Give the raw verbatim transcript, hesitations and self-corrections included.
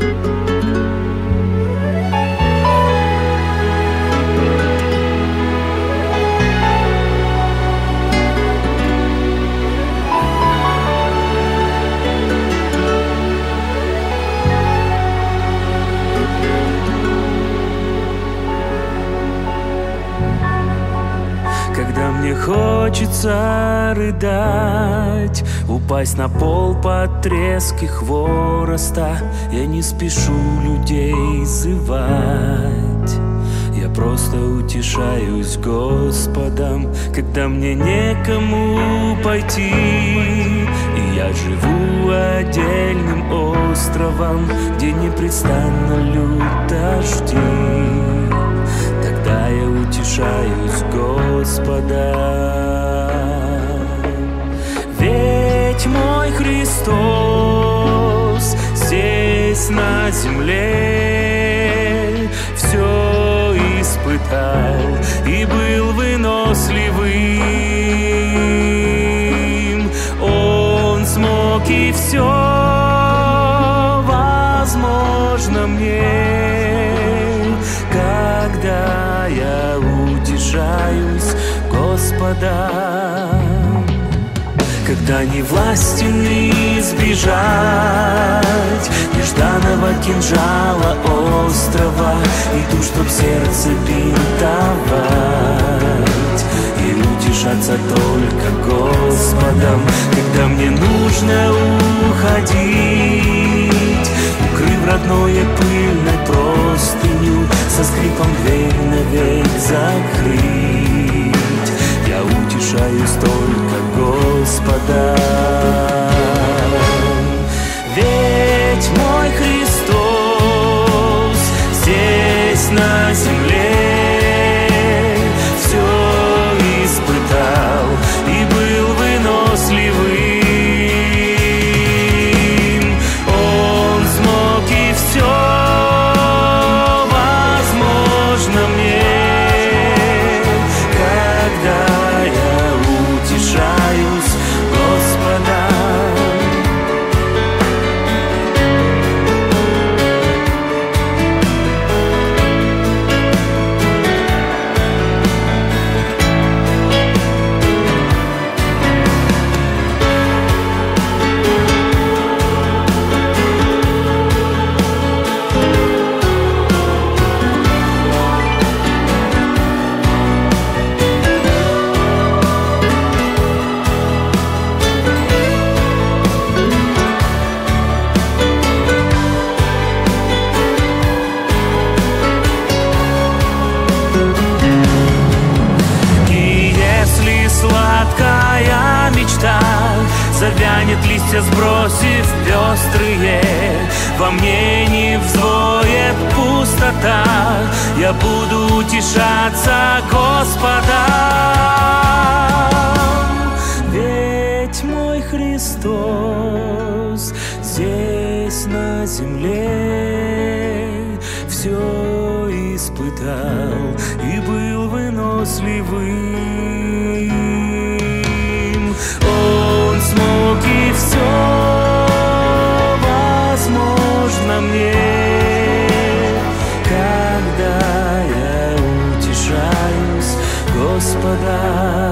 Когда мне хочется рыдать, упасть на пол под трески хвороста, я не спешу людей зывать. Я просто утешаюсь Господом, когда мне некому пойти. И я живу отдельным островом, где непрестанно льют дожди. Тогда я утешаюсь Господа. Ведь мой Христос здесь на земле все испытал и был выносливым. Он смог и все возможно мне, когда я утешаюсь Господа. Когда не властен избежать нежданного кинжала острова, иду, чтоб сердце бинтовать и утешаться только Господом. Когда мне нужно уходить, укрыв родное пыльной простыню, со скрипом дверь навек закрыть, я утешаюсь только Господа. Ведь мой Христос здесь на земле все испытал и был выносливым. Он смог и все возможно мне, когда я утешаюсь Господа. Сладкая мечта завянет, листья сбросив пестрые, во мне не взвоет пустота, я буду утешаться Господом. Ведь мой Христос здесь на земле все испытал и был выносливым. Он смог и все возможно мне, когда я утешаюсь Господа.